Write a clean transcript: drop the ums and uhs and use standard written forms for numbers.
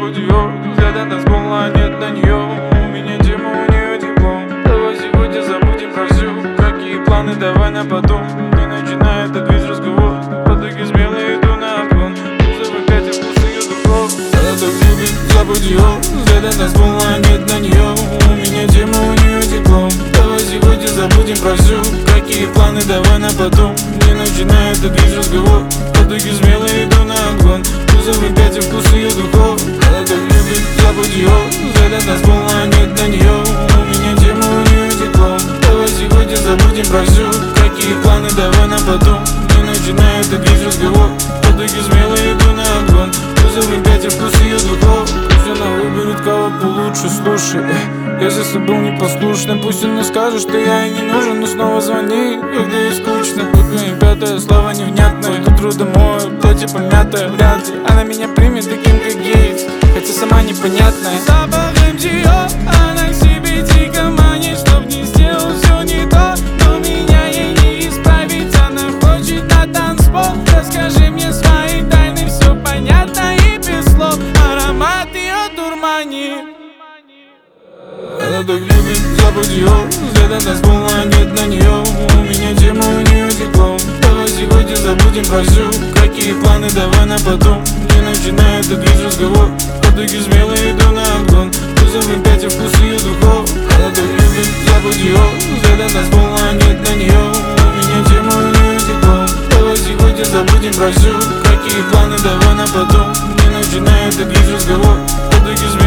забудь ее. Взгляда танцпола, нет на нее. У меня тема, у нее диплом. Давай сегодня забудем про все. Какие планы, давай на потом. Не начинай этот весь разговор. Потоки смело иду на обгон. Кузов опять вкус ее духов. Она так любит, забудь ее. Взгляда танцпола, нет на нее. У меня тема, у нее диплом. Давай сегодня забудем про все. Какие планы, давай на потом. Не начинай этот весь разговор. Потоки смело иду на обгон. Кузов опять вкус ее духов. Она так любит, забудь ее. Взгляда танцпола, нет на нее. У меня тема, у нее диплом. Давай сегодня забудем про все. Какие планы, давай на потом. Не начинай этот весь разговор. Потоки смело иду на обгон. Кузов опять вкус ее духов. Пусть она выберет кого получше, слушай. Если ты был непослушным, пусть она скажет, что я ей не нужен. Но снова звони, когда ей скучно. И пятое слово невнятное. К утру домой, платье помятое. Вряд ли она меня примет таким, как есть, хотя сама непонятная. Запах МТО, она к себе дико манит. Чтоб не сделал все не то, но меня ей не исправить. Она хочет на танцпол. Расскажи мне свои тайны, все понятно и без слов. Аромат ее дурманит. Она так любит, забудь ее. Взгляда танцпола, нет на нее. У меня тема, у нее диплом. Давай сегодня забудем про все. Какие планы, давай на потом. Не начинай этот весь разговор. Потоки смело иду на обгон. Кузов опять вкус ее духов. Она так любит, забудь ее. Взгляда танцпола, нет на нее. У меня тема, у нее диплом. Давай сегодня забудем про все. Какие планы, давай на потом. Не начинай этот весь разговор. Потоки смело